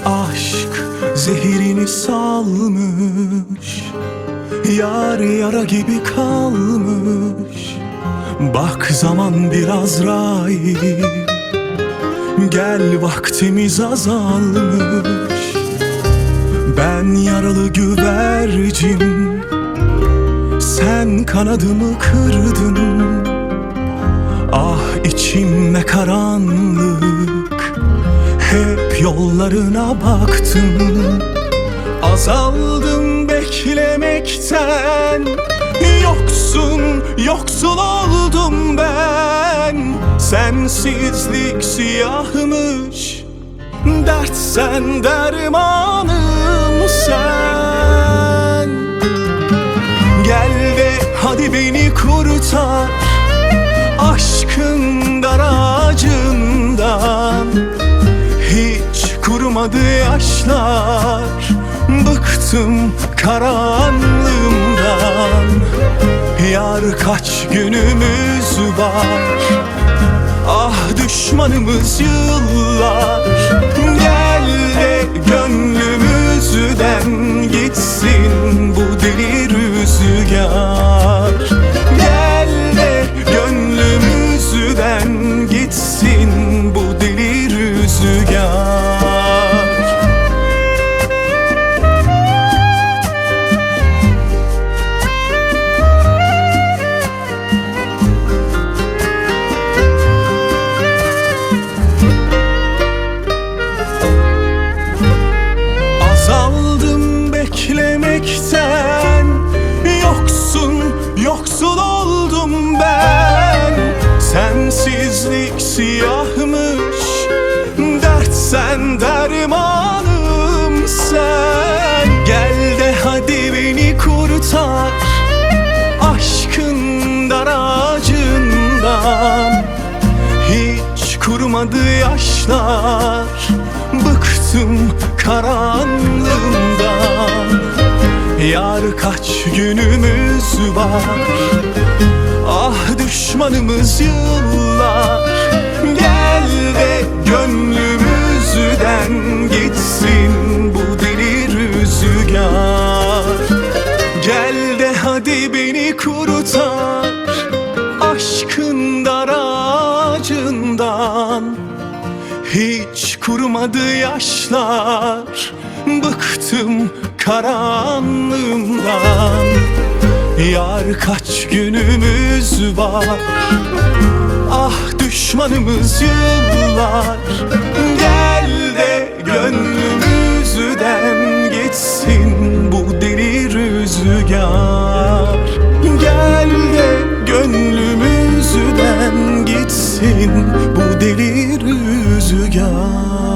Aşk zehirini salmış, yar yara gibi kalmış. Bak zaman biraz Azrail, gel vaktimiz azalmış. Ben yaralı güvercin, sen kanadımı kırdın. Ah içime karanlık, hep yollarına baktım. Azaldım beklemekten, yoksul oldum ben. Sensizlik siyahmış, dert sen dermanım sen. Gel de hadi beni kurtar aşkın dar ağacından. Hiç kurumadı yaşlar, bıktım karanlığımdan. Yar kaç günümüz var, ah düşmanımız yıllar. Gel de gönlümüzden gitsin bu deli rüzgar. Gel de gönlümüzden gitsin bu deli rüzgar. Azaldım beklemekten, yoksul oldum ben. Sensizlik siyahmış, dert sen dermanım sen. Gel de hadi beni kurtar aşkın dar ağacından. Hiç kurumadı yaşlar, bıktım karanlığımdan. Yar kaç günümüz var, ah düşmanımız yıllar. Gel de gönlümüzden gitsin bu deli rüzgar. Gel de hadi beni kurtar aşkın dar ağacından. Hiç kurumadı yaşlar, bıktım karanlığımdan. Yar kaç günümüz var, ah düşmanımız yıllar. Gel de gönlümüzden gitsin bu deli rüzgar. Gel de gönlümüzden gitsin bu deli rüzgar.